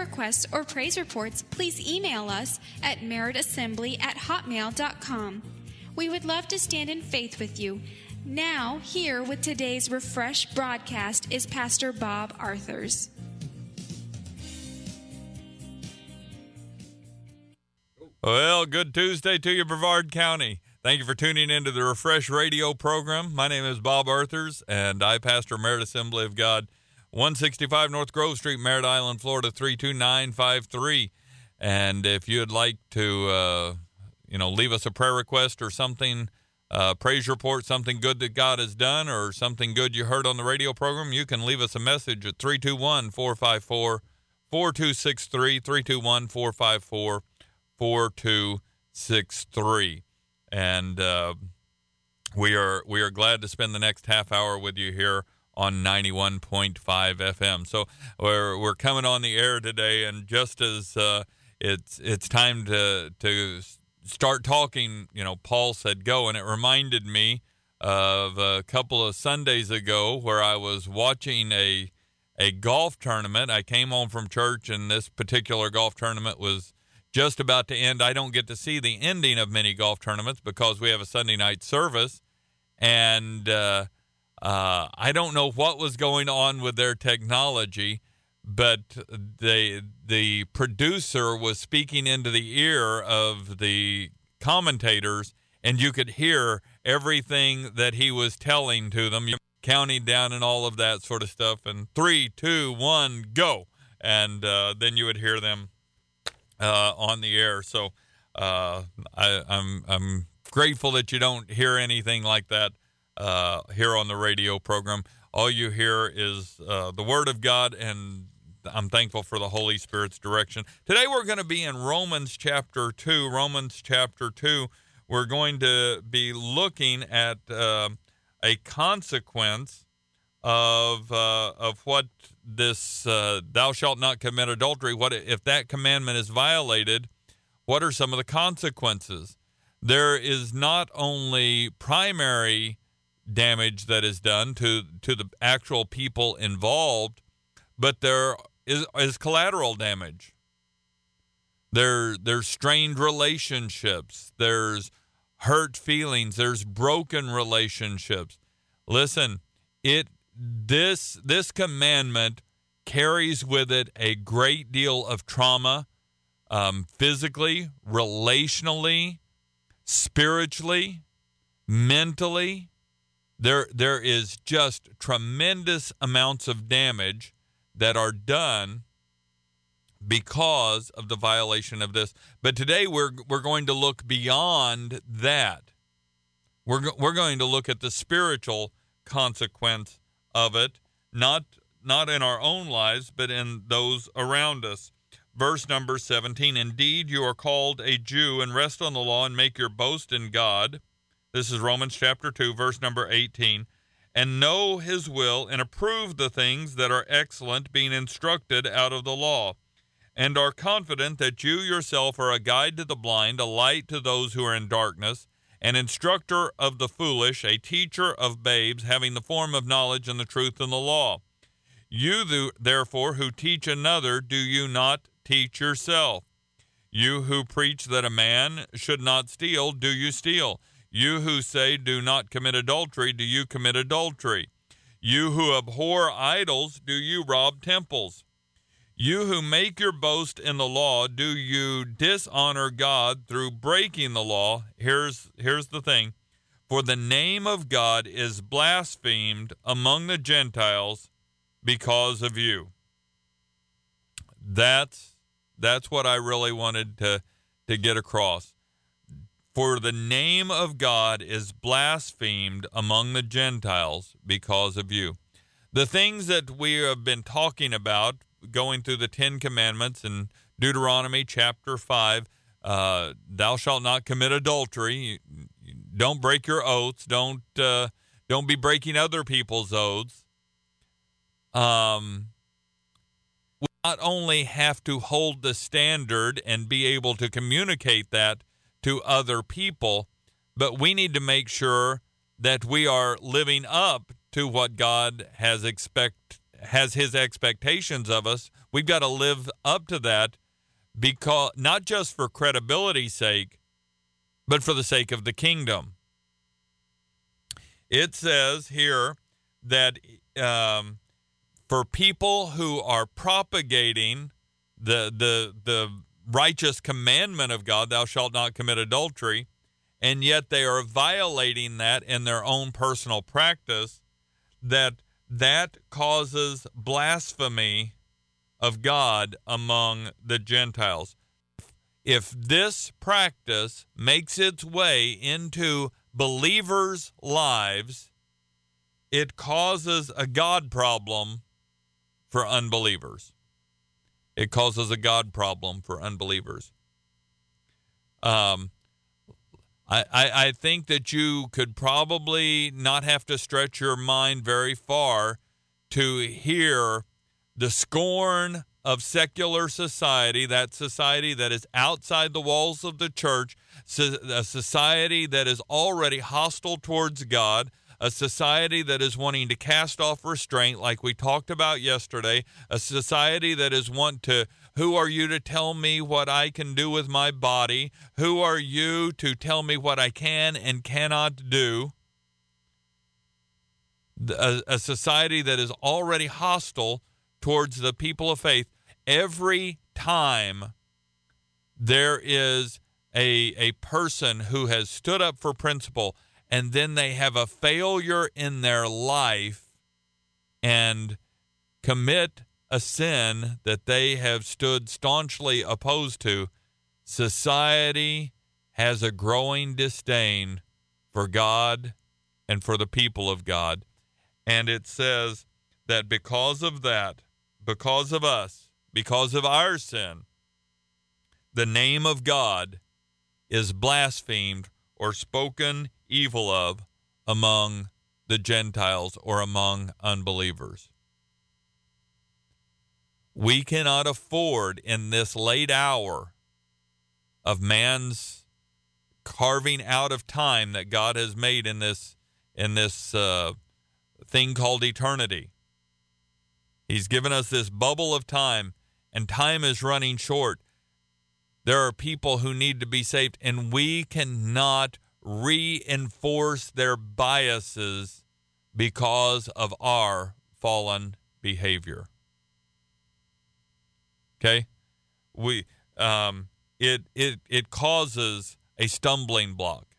requests or praise reports, please email us at meritassembly@hotmail.com. We would love to stand in faith with you. Now, here with today's Refresh broadcast is Pastor Bob Arthurs. Well, good Tuesday to you, Brevard County. Thank you for tuning into the Refresh Radio program. My name is Bob Arthurs, and I pastor Merit Assembly of God, 165 North Grove Street, Merritt Island, Florida, 32953. And if you'd like to, leave us a prayer request or something, praise report, something good that God has done or something good you heard on the radio program, you can leave us a message at 321-454-4263, 321-454-4263. And we are glad to spend the next half hour with you here on 91.5 FM. So we're coming on the air today, and just as it's time to start talking, Paul said go, and it reminded me of a couple of Sundays ago where I was watching a golf tournament. I came home from church, and this particular golf tournament was just about to end. I don't get to see the ending of many golf tournaments because we have a Sunday night service, and I don't know what was going on with their technology, but the producer was speaking into the ear of the commentators, and you could hear everything that he was telling to them, counting down and all of that sort of stuff, and 3, 2, 1, go, and then you would hear them on the air. So I'm grateful that you don't hear anything like that here on the radio program. All you hear is the Word of God, and I'm thankful for the Holy Spirit's direction. Today we're going to be in Romans chapter 2. Romans chapter 2, we're going to be looking at a consequence of what this thou shalt not commit adultery. What if that commandment is violated? What are some of the consequences? There is not only primary damage that is done to the actual people involved, but there is collateral damage. There's strained relationships. There's hurt feelings. There's broken relationships. Listen, this commandment carries with it a great deal of trauma, physically, relationally, spiritually, mentally. There is just tremendous amounts of damage that are done because of the violation of this. But today we're going to look beyond that. We're going to look at the spiritual consequence of it, not in our own lives, but in those around us. Verse number 17, indeed you are called a Jew and rest on the law and make your boast in God. This is Romans chapter 2, verse number 18. And know his will and approve the things that are excellent, being instructed out of the law, and are confident that you yourself are a guide to the blind, a light to those who are in darkness, an instructor of the foolish, a teacher of babes, having the form of knowledge and the truth in the law. You, therefore, who teach another, do you not teach yourself? You who preach that a man should not steal, do you steal? You who say, do not commit adultery, do you commit adultery? You who abhor idols, do you rob temples? You who make your boast in the law, do you dishonor God through breaking the law? Here's the thing. For the name of God is blasphemed among the Gentiles because of you. That's what I really wanted to get across. For the name of God is blasphemed among the Gentiles because of you. The things that we have been talking about, going through the Ten Commandments in Deuteronomy chapter 5, thou shalt not commit adultery. Don't break your oaths. Don't be breaking other people's oaths. We not only have to hold the standard and be able to communicate that to other people, but we need to make sure that we are living up to what God has his expectations of us, We've got to live up to that, because not just for credibility's sake, but for the sake of the kingdom. It says here that for people who are propagating the righteous commandment of God, thou shalt not commit adultery, and yet they are violating that in their own personal practice, that causes blasphemy of God among the Gentiles. If this practice makes its way into believers' lives, it causes a God problem for unbelievers. It causes a God problem for unbelievers. I think that you could probably not have to stretch your mind very far to hear the scorn of secular society, that society that is outside the walls of the church, a society that is already hostile towards God, a society that is wanting to cast off restraint like we talked about yesterday, a society that is who are you to tell me what I can do with my body? Who are you to tell me what I can and cannot do? A society that is already hostile towards the people of faith. Every time there is a person who has stood up for principle, and then they have a failure in their life and commit a sin that they have stood staunchly opposed to, society has a growing disdain for God and for the people of God. And it says that because of that, because of us, because of our sin, the name of God is blasphemed or spoken evil of among the Gentiles or among unbelievers. We cannot afford in this late hour of man's carving out of time that God has made in this thing called eternity. He's given us this bubble of time, and time is running short. There are people who need to be saved, and we cannot reinforce their biases because of our fallen behavior. Okay? It causes a stumbling block,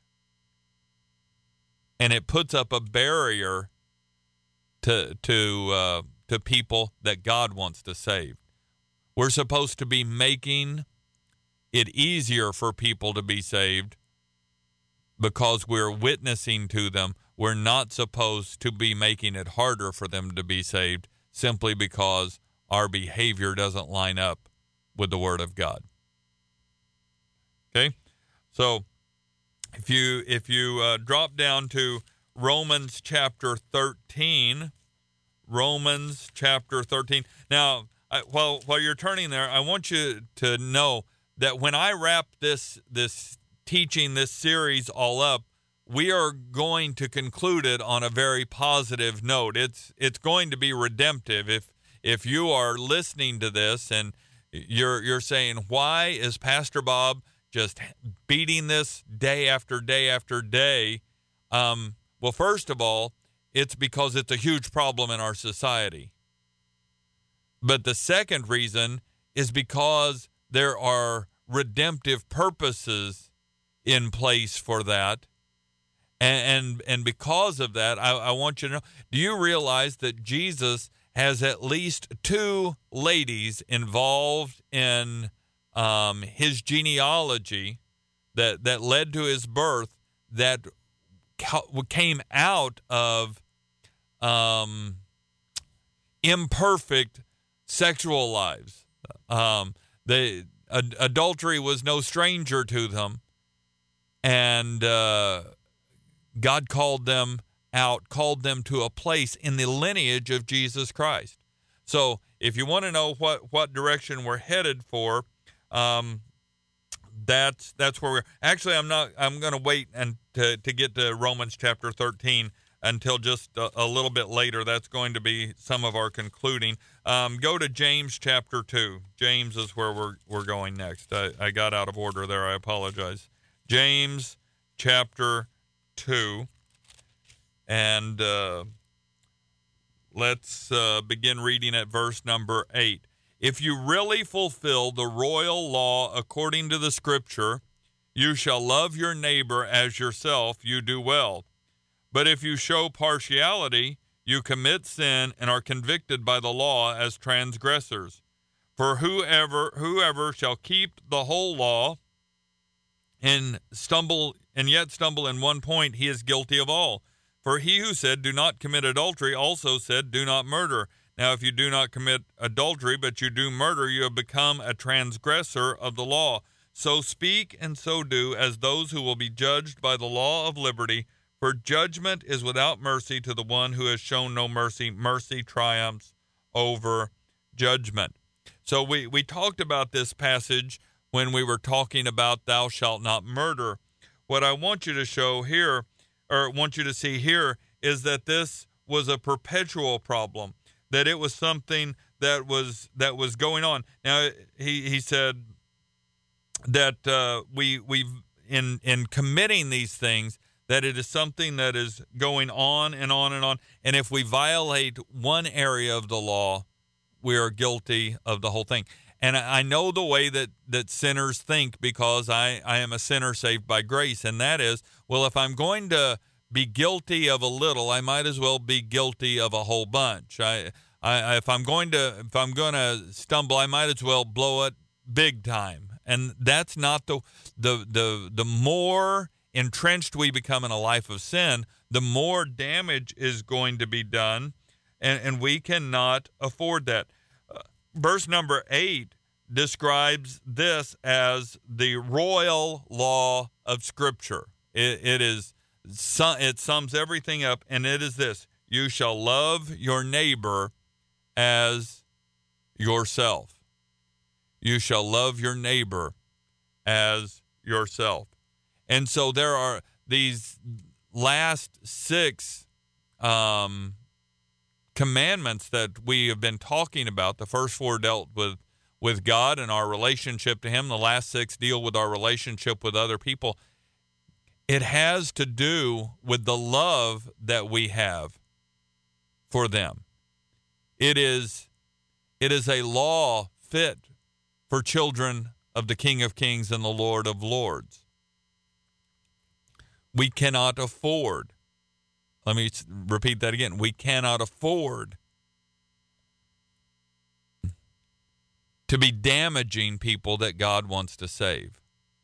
and it puts up a barrier to people that God wants to save. We're supposed to be making it easier for people to be saved because we're witnessing to them. We're not supposed to be making it harder for them to be saved simply because our behavior doesn't line up with the Word of God. Okay? So if you drop down to Romans chapter 13, Romans chapter 13. Now, while you're turning there, I want you to know that when I wrap this teaching, this series all up, we are going to conclude it on a very positive note. It's going to be redemptive. If you are listening to this and you're saying, why is Pastor Bob just beating this day after day after day? Well, first of all, it's because it's a huge problem in our society. But the second reason is because there are redemptive purposes in place for that. And because of that, I want you to know, do you realize that Jesus has at least two ladies involved in his genealogy that led to his birth that came out of imperfect sexual lives? Adultery was no stranger to them, and God called them out, called them to a place in the lineage of Jesus Christ. So if you want to know what direction we're headed for, that's where we're actually. I'm going to wait and to get to Romans chapter 13 until just a little bit later. That's going to be some of our concluding. Go to James chapter 2. James is where we're going next. I got out of order there. I apologize. James chapter 2. And let's begin reading at verse number 8. If you really fulfill the royal law according to the Scripture, you shall love your neighbor as yourself, you do well. But if you show partiality, you commit sin and are convicted by the law as transgressors. For whoever shall keep the whole law and yet stumble in one point, he is guilty of all. For he who said, do not commit adultery, also said, do not murder. Now if you do not commit adultery, but you do murder, you have become a transgressor of the law. So speak and so do as those who will be judged by the law of liberty. For judgment is without mercy to the one who has shown no mercy. Mercy triumphs over judgment. So we talked about this passage when we were talking about thou shalt not murder. What I want you to show here, or want you to see here, is that this was a perpetual problem, that it was something that was going on. Now he said that we've in committing these things, that it is something that is going on and on and on. And if we violate one area of the law, we are guilty of the whole thing. And I know the way that sinners think, because I am a sinner saved by grace. And that is, well, if I'm going to be guilty of a little, I might as well be guilty of a whole bunch. If I'm going to stumble, I might as well blow it big time. And that's not the more entrenched we become in a life of sin, the more damage is going to be done, and we cannot afford that. Verse number 8 describes this as the royal law of Scripture. It sums everything up, and it is this: you shall love your neighbor as yourself. You shall love your neighbor as yourself. And so there are these last 6 commandments that we have been talking about. The first 4 dealt with God and our relationship to Him. The last 6 deal with our relationship with other people. It has to do with the love that we have for them. It is a law fit for children of the King of Kings and the Lord of Lords. We cannot afford, let me repeat that again, we cannot afford to be damaging people that God wants to save.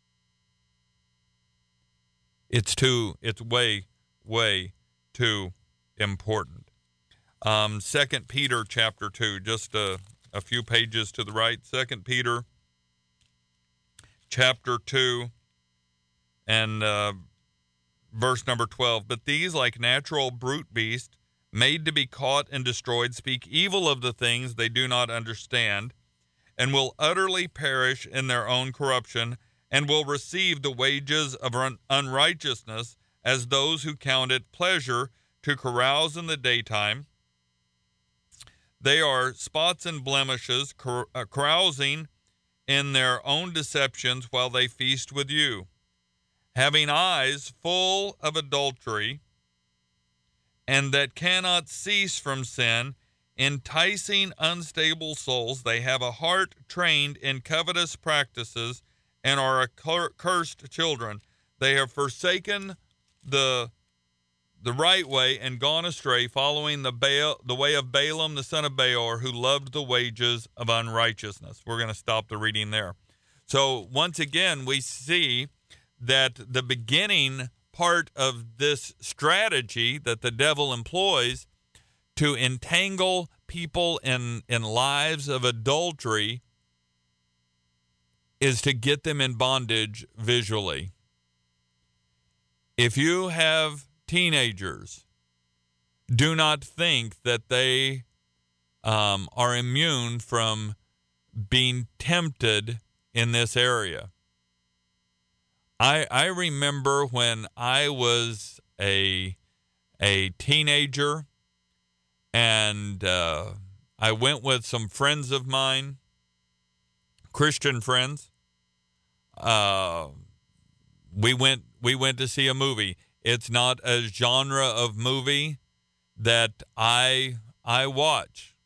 It's way, way too important. 2 Peter chapter 2, just a few pages to the right. 2 Peter chapter 2 and verse number 12. But these, like natural brute beasts, made to be caught and destroyed, speak evil of the things they do not understand, and will utterly perish in their own corruption, and will receive the wages of unrighteousness as those who count it pleasure to carouse in the daytime. They are spots and blemishes, carousing in their own deceptions while they feast with you, having eyes full of adultery, and that cannot cease from sin, enticing unstable souls. They have a heart trained in covetous practices, and are accursed children. They have forsaken the right way and gone astray, following the way of Balaam the son of Beor, who loved the wages of unrighteousness. We're going to stop the reading there. So once again, we see that the beginning part of this strategy that the devil employs to entangle people in lives of adultery is to get them in bondage visually. If you have teenagers, do not think that they are immune from being tempted in this area. I remember when I was a a teenager, and I went with some friends of mine, Christian friends. We went to see a movie. It's not a genre of movie that I watch.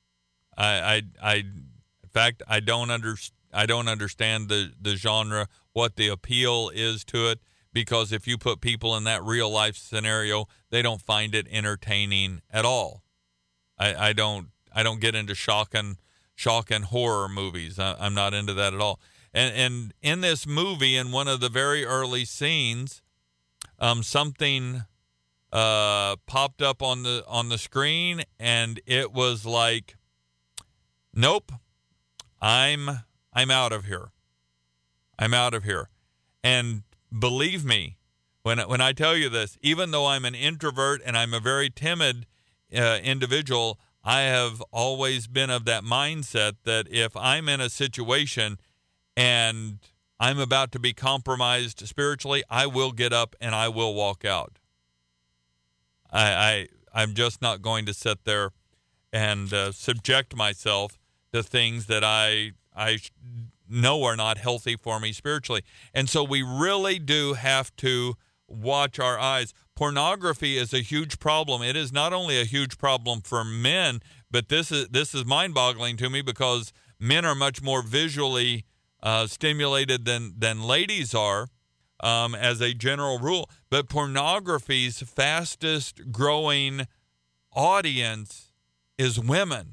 In fact, I don't understand the genre, what the appeal is to it, because if you put people in that real life scenario, they don't find it entertaining at all. I don't get into shock and horror movies. I'm not into that at all. And in this movie, in one of the very early scenes, something popped up on the screen, and it was like, nope, I'm out of here. I'm out of here. And believe me, when I tell you this, even though I'm an introvert and I'm a very timid individual, I have always been of that mindset that if I'm in a situation and I'm about to be compromised spiritually, I will get up and I will walk out. I'm just not going to sit there and subject myself to things that I know are not healthy for me spiritually. And so we really do have to watch our eyes. Pornography is a huge problem. It is not only a huge problem for men, but this is mind-boggling to me, because men are much more visually stimulated than ladies are, as a general rule. But pornography's fastest growing audience is women.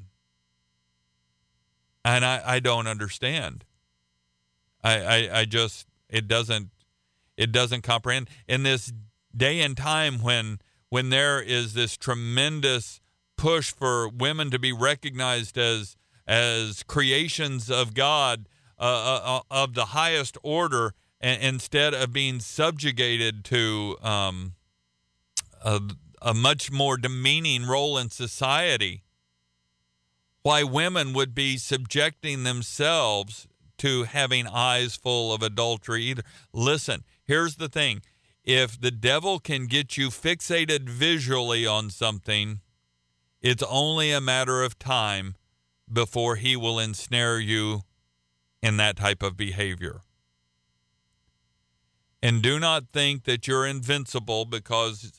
And I don't understand. I just, it doesn't comprehend. In this day and time when there is this tremendous push for women to be recognized as creations of God, of the highest order, instead of being subjugated to a much more demeaning role in society, why women would be subjecting themselves to having eyes full of adultery either. Listen, here's the thing. If the devil can get you fixated visually on something, it's only a matter of time before he will ensnare you in that type of behavior. And do not think that you're invincible, because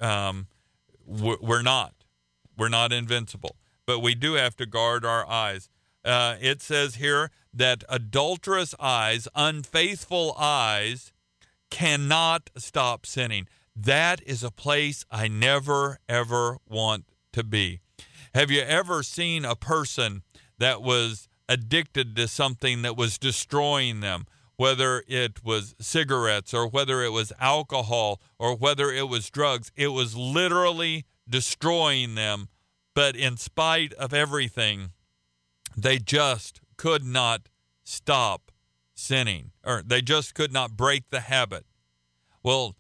we're not. We're not invincible. But we do have to guard our eyes. It says here that adulterous eyes, unfaithful eyes, cannot stop sinning. That is a place I never, ever want to be. Have you ever seen a person that was addicted to something that was destroying them, whether it was cigarettes or whether it was alcohol or whether it was drugs? It was literally destroying them. But in spite of everything, they just could not stop sinning, or they just could not break the habit. Well,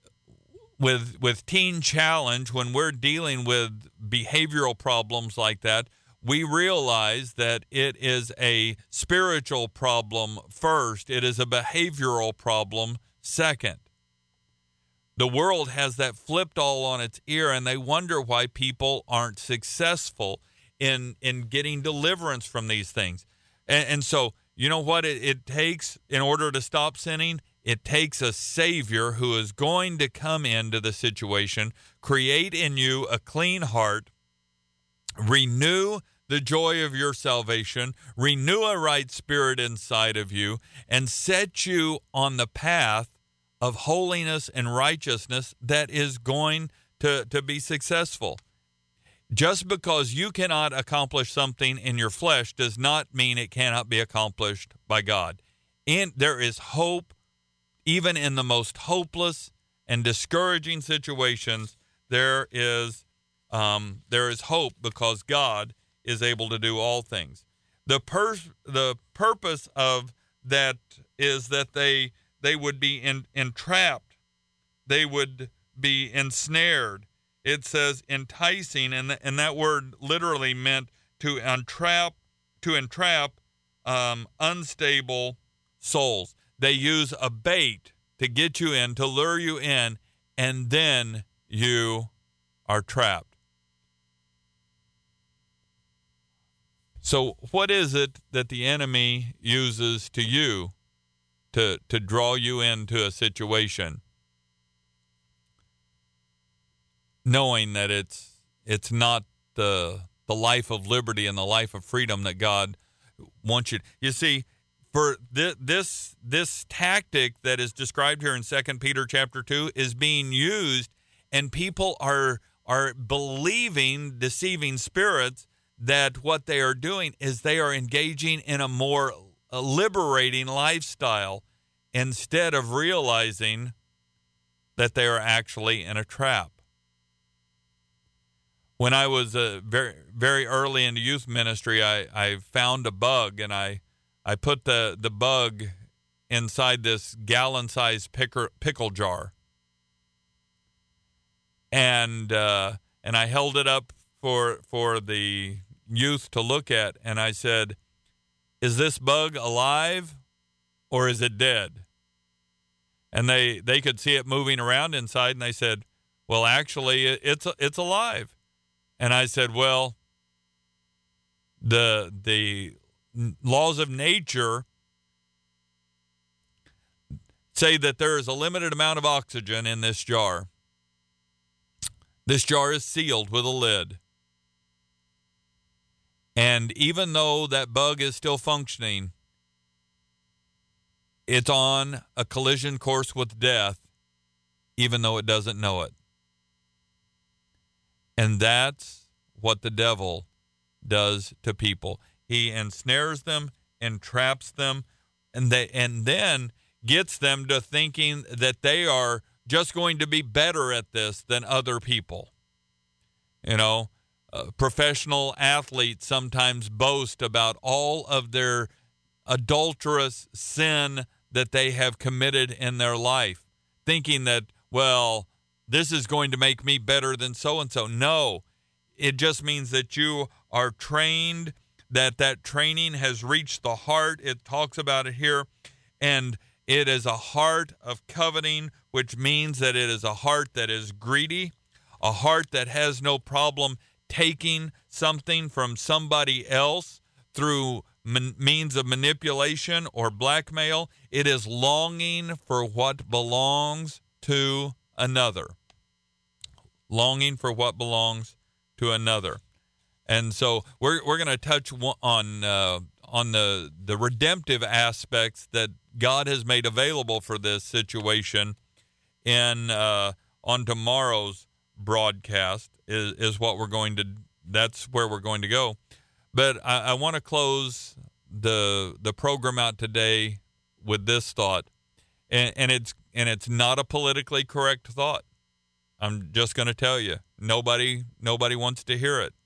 with Teen Challenge, when we're dealing with behavioral problems like that, we realize that it is a spiritual problem first. It is a behavioral problem second. The world has that flipped all on its ear, and they wonder why people aren't successful in getting deliverance from these things. And so, you know what it takes in order to stop sinning? It takes a Savior who is going to come into the situation, create in you a clean heart, renew the joy of your salvation, renew a right spirit inside of you, and set you on the path of holiness and righteousness that is going to be successful. Just because you cannot accomplish something in your flesh does not mean it cannot be accomplished by God. And there is hope, even in the most hopeless and discouraging situations. There is hope, because God is able to do all things. The purpose of that is that they would be entrapped. They would be ensnared. It says enticing, and that word literally meant to entrap unstable souls. They use a bait to get you in, to lure you in, and then you are trapped. So what is it that the enemy uses to you to draw you into a situation, knowing that it's not the life of liberty and the life of freedom that God wants you? You see, for this tactic that is described here in 2 Peter chapter 2 is being used, and people are believing, deceiving spirits, that what they are doing is they are engaging in a more liberating lifestyle instead of realizing that they are actually in a trap. When I was very, very early into youth ministry, I found a bug, and I put the bug inside this gallon-sized pickle jar, and I held it up for the youth to look at, and I said, "Is this bug alive or is it dead?" And they could see it moving around inside, and they said, "Well, actually, it's alive." And I said, "Well, the laws of nature say that there is a limited amount of oxygen in this jar. This jar is sealed with a lid. And even though that bug is still functioning, it's on a collision course with death, even though it doesn't know it." And that's what the devil does to people. He ensnares them, entraps them, and then gets them to thinking that they are just going to be better at this than other people. You know, professional athletes sometimes boast about all of their adulterous sin that they have committed in their life, thinking that, well, this is going to make me better than so-and-so. No, it just means that you are trained, that training has reached the heart. It talks about it here, and it is a heart of coveting, which means that it is a heart that is greedy, a heart that has no problem taking something from somebody else through means of manipulation or blackmail. It is longing for what belongs to another. Longing for what belongs to another. And so we're going to touch on the redemptive aspects that God has made available for this situation in on tomorrow's broadcast is what that's where we're going to go. But I want to close the program out today with this thought, and it's not a politically correct thought. I'm just going to tell you, nobody wants to hear it,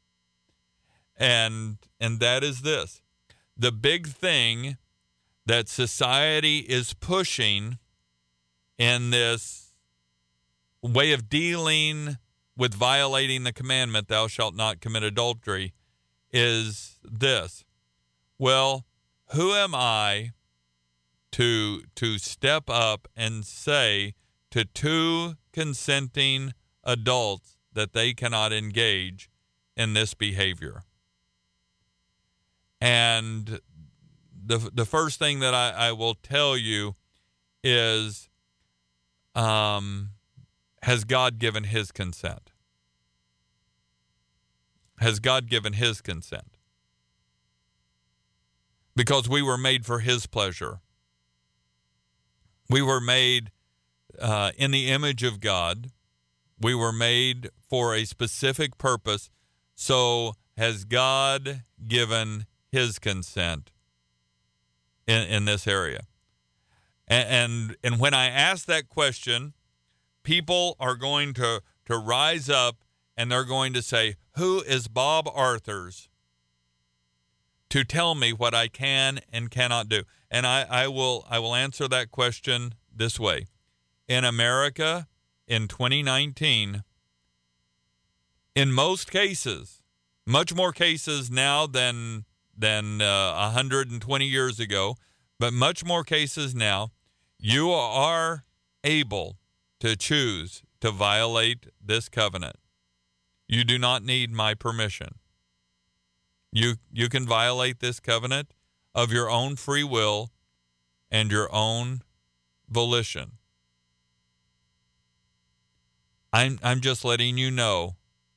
and that is this: the big thing that society is pushing in this way of dealing with violating the commandment, "Thou shalt not commit adultery," is this. Well, who am I to step up and say to two consenting adults that they cannot engage in this behavior? And the first thing that I will tell you is, has God given his consent? Has God given his consent? Because we were made for his pleasure. We were made in the image of God. We were made for a specific purpose. So has God given his consent in this area? And when I ask that question, people are going to rise up and they're going to say, "Who is Bob Arthurs to tell me what I can and cannot do?" And I will answer that question this way. In America in 2019, in most cases, much more cases now than 120 years ago, but much more cases now, you are able to choose to violate this covenant. You do not need my permission. You can violate this covenant of your own free will and your own volition. I'm just letting you know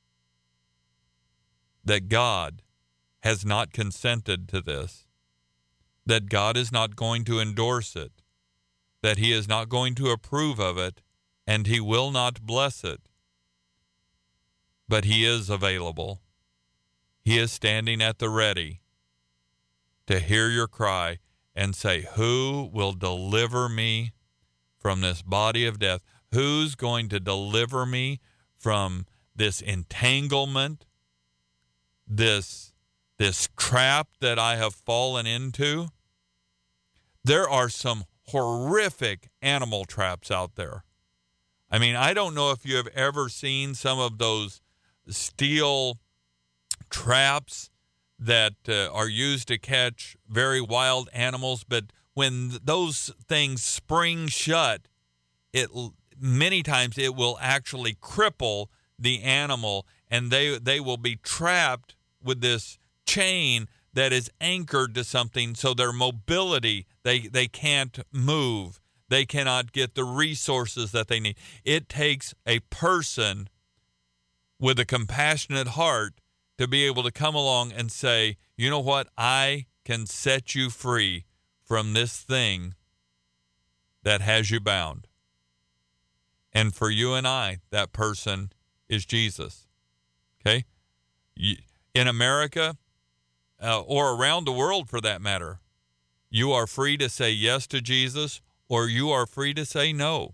that God has not consented to this, that God is not going to endorse it, that he is not going to approve of it, and he will not bless it. But he is available. He is standing at the ready to hear your cry and say, who will deliver me from this body of death? Who's going to deliver me from this entanglement, this trap that I have fallen into? There are some horrific animal traps out there. I mean, I don't know if you have ever seen some of those steel traps that are used to catch very wild animals, but when those things spring shut, many times it will actually cripple the animal, and they will be trapped with this chain that is anchored to something, so their mobility, they can't move. They cannot get the resources that they need. It takes a person with a compassionate heart to be able to come along and say, you know what, I can set you free from this thing that has you bound. And for you and I, that person is Jesus. Okay? In America, or around the world for that matter, you are free to say yes to Jesus, or you are free to say no.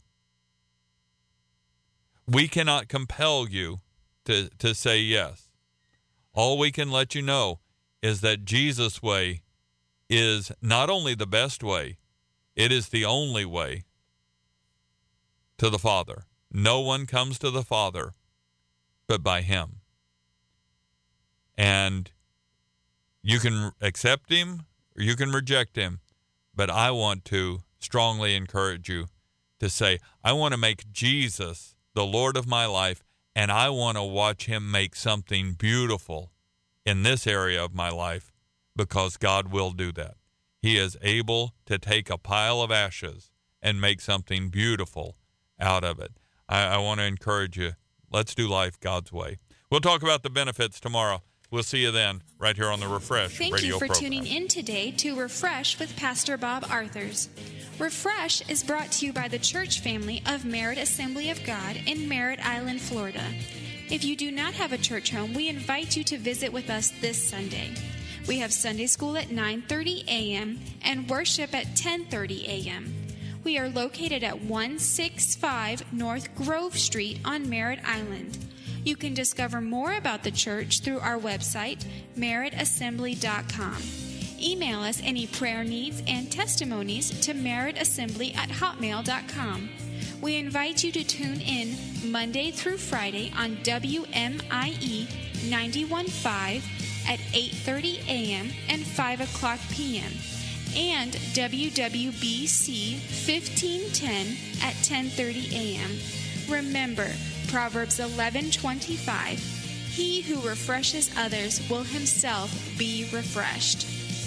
We cannot compel you to say yes. All we can let you know is that Jesus' way is not only the best way, it is the only way to the Father. No one comes to the Father but by him. And you can accept him or you can reject him, but I want to strongly encourage you to say, I want to make Jesus the Lord of my life, and I want to watch him make something beautiful in this area of my life, because God will do that. He is able to take a pile of ashes and make something beautiful out of it. I want to encourage you, let's do life God's way. We'll talk about the benefits tomorrow. We'll see you then, right here on the Refresh Radio program. Thank you for tuning in today to Refresh with Pastor Bob Arthurs. Refresh is brought to you by the church family of Merritt Assembly of God in Merritt Island, Florida. If you do not have a church home, we invite you to visit with us this Sunday. We have Sunday school at 9:30 a.m. and worship at 10:30 a.m. We are located at 165 North Grove Street on Merritt Island. You can discover more about the church through our website, merrittassembly.com. Email us any prayer needs and testimonies to merrittassembly@hotmail.com. We invite you to tune in Monday through Friday on WMIE 91.5 at 8:30 a.m. and 5 o'clock p.m. and WWBC 1510 at 10:30 a.m. Remember, Proverbs 11:25, he who refreshes others will himself be refreshed.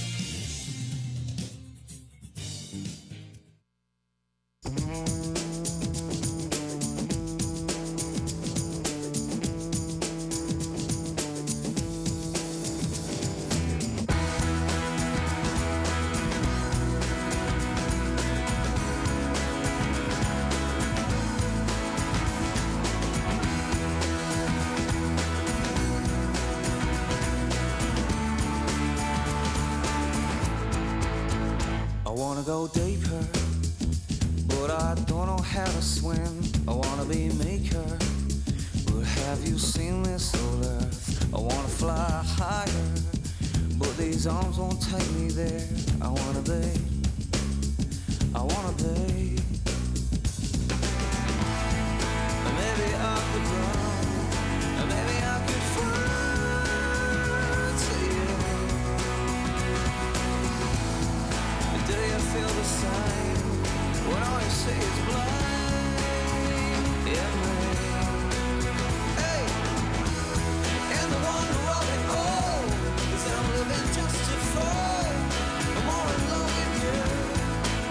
Go deeper, but I don't know how to swim. I wanna be maker, but have you seen this old earth? I wanna fly higher, but these arms won't take me there. I wanna be